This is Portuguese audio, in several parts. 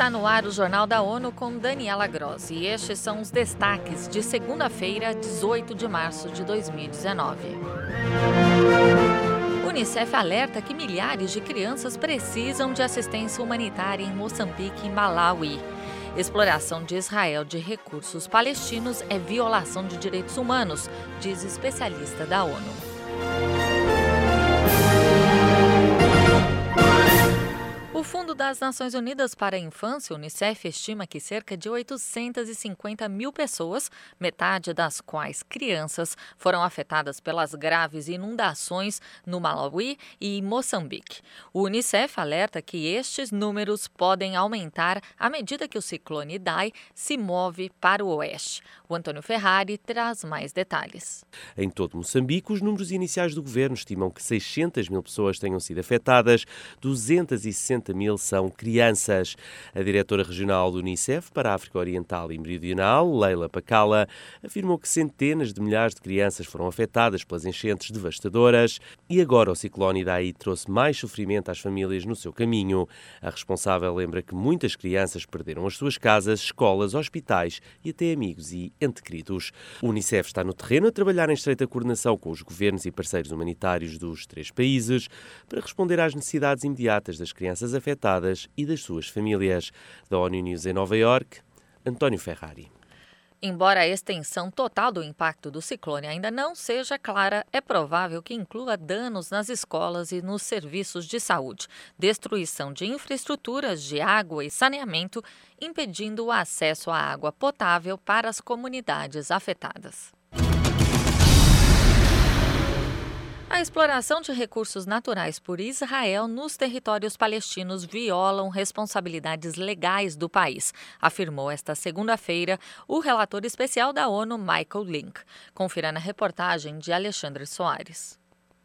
Está no ar o Jornal da ONU com Daniela Grossi. E estes são os destaques de segunda-feira, 18 de março de 2019. Unicef alerta que milhares de crianças precisam de assistência humanitária em Moçambique e Malawi. Exploração de Israel de recursos palestinos é violação de direitos humanos, diz especialista da ONU. O Fundo das Nações Unidas para a Infância, Unicef, estima que cerca de 850 mil pessoas, metade das quais crianças, foram afetadas pelas graves inundações no Malawi e Moçambique. O Unicef alerta que estes números podem aumentar à medida que o ciclone Idai se move para o oeste. O Antônio Ferrari traz mais detalhes. Em todo Moçambique, os números iniciais do governo estimam que 600 mil pessoas tenham sido afetadas, 260 mil são crianças. A diretora regional do Unicef para a África Oriental e Meridional, Leila Pacala, afirmou que centenas de milhares de crianças foram afetadas pelas enchentes devastadoras e agora o ciclone Idai trouxe mais sofrimento às famílias no seu caminho. A responsável lembra que muitas crianças perderam as suas casas, escolas, hospitais e até amigos e entes queridos. O Unicef está no terreno a trabalhar em estreita coordenação com os governos e parceiros humanitários dos 3 países para responder às necessidades imediatas das crianças afetadas e das suas famílias. Da ONU News em Nova Iorque, António Ferrari. Embora a extensão total do impacto do ciclone ainda não seja clara, é provável que inclua danos nas escolas e nos serviços de saúde, destruição de infraestruturas de água e saneamento, impedindo o acesso à água potável para as comunidades afetadas. A exploração de recursos naturais por Israel nos territórios palestinos violam responsabilidades legais do país, afirmou esta segunda-feira o relator especial da ONU, Michael Link. Confira na reportagem de Alexandre Soares.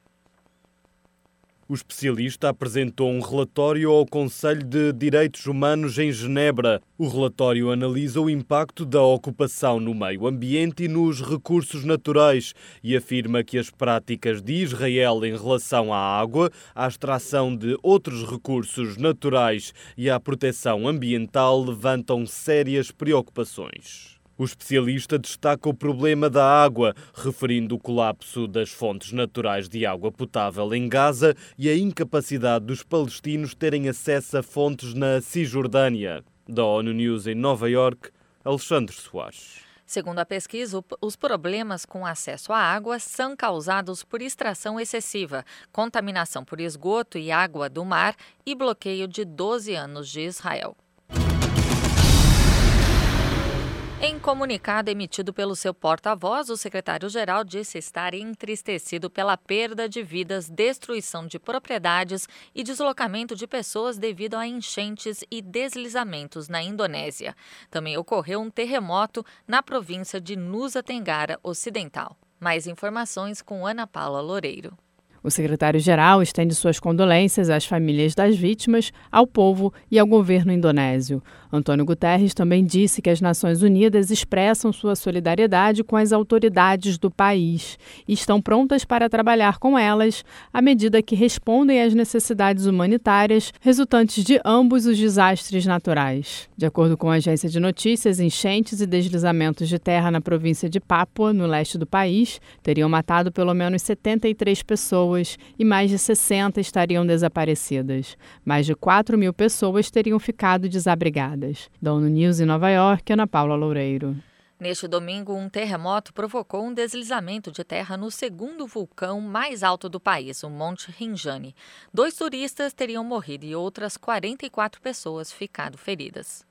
O especialista apresentou um relatório ao Conselho de Direitos Humanos em Genebra. O relatório analisa o impacto da ocupação no meio ambiente e nos recursos naturais e afirma que as práticas de Israel em relação à água, à extração de outros recursos naturais e à proteção ambiental levantam sérias preocupações. O especialista destaca o problema da água, referindo o colapso das fontes naturais de água potável em Gaza e a incapacidade dos palestinos terem acesso a fontes na Cisjordânia. Da ONU News em Nova Iorque, Alexandre Soares. Segundo a pesquisa, os problemas com acesso à água são causados por extração excessiva, contaminação por esgoto e água do mar e bloqueio de 12 anos de Israel. Em comunicado emitido pelo seu porta-voz, o secretário-geral disse estar entristecido pela perda de vidas, destruição de propriedades e deslocamento de pessoas devido a enchentes e deslizamentos na Indonésia. Também ocorreu um terremoto na província de Nusa Tenggara Ocidental. Mais informações com Ana Paula Loureiro. O secretário-geral estende suas condolências às famílias das vítimas, ao povo e ao governo indonésio. Antônio Guterres também disse que as Nações Unidas expressam sua solidariedade com as autoridades do país e estão prontas para trabalhar com elas à medida que respondem às necessidades humanitárias resultantes de ambos os desastres naturais. De acordo com a agência de notícias, enchentes e deslizamentos de terra na província de Papua, no leste do país, teriam matado pelo menos 73 pessoas e mais de 60 estariam desaparecidas. Mais de 4 mil pessoas teriam ficado desabrigadas. Da ONU News em Nova Iorque, Ana Paula Loureiro. Neste domingo, um terremoto provocou um deslizamento de terra no segundo vulcão mais alto do país, o Monte Rinjani. 2 turistas teriam morrido e outras 44 pessoas ficado feridas.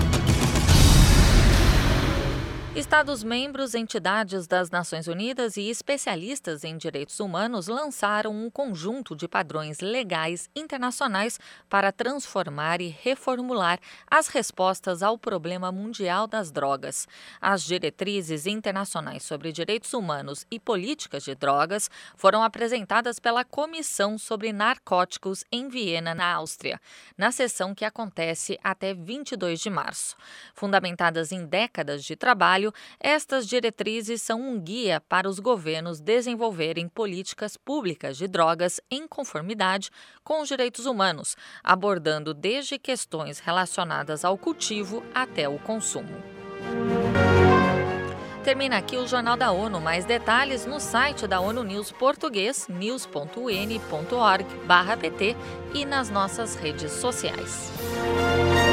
Estados-membros, entidades das Nações Unidas e especialistas em direitos humanos lançaram um conjunto de padrões legais internacionais para transformar e reformular as respostas ao problema mundial das drogas. As diretrizes internacionais sobre direitos humanos e políticas de drogas foram apresentadas pela Comissão sobre Narcóticos em Viena, na Áustria, na sessão que acontece até 22 de março. Fundamentadas em décadas de trabalho, trabalho, estas diretrizes são um guia para os governos desenvolverem políticas públicas de drogas em conformidade com os direitos humanos, abordando desde questões relacionadas ao cultivo até o consumo. Termina aqui o Jornal da ONU. Mais detalhes no site da ONU News português, news.un.org/pt e nas nossas redes sociais.